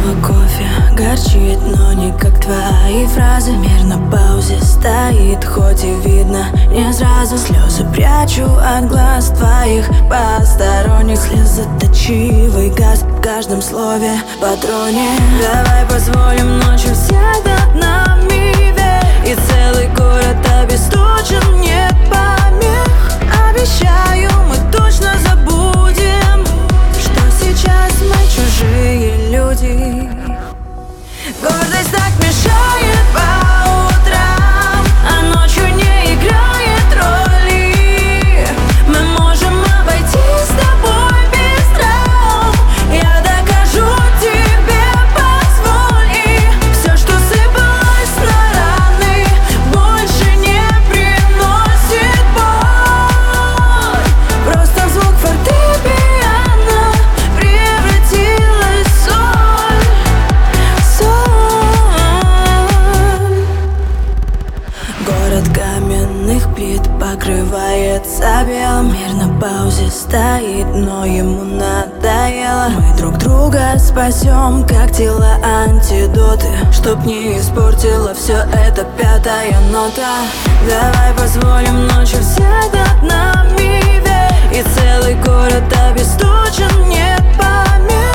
снова кофе горчит, но не как твои фразы. Мир на паузе стоит, хоть и видно не сразу. Слезы прячу от глаз твоих посторонних. Слезоточивый газ в каждом слове, патроне. Давай позволим ночью взять над нами верх, и целый город обесточен, нет помех. Обещаю, мы точно забудем, что сейчас мы чужие люди. Гордость так мешает по утрам, а ночью не играет роли. Мы можем обойтись с тобой без травм. Я докажу тебе, позволь. И все, что сыпалось на раны, больше не приносит боль. Просто звук фортепиано превратилась в соль. Город каменных плит покрывается белым. Мир на паузе стоит, но ему надоело. Мы друг друга спасем, как тела антидоты, чтоб не испортила все это пятая нота. Давай позволим ночью взять над нами верх, и целый город обесточен, нет помех.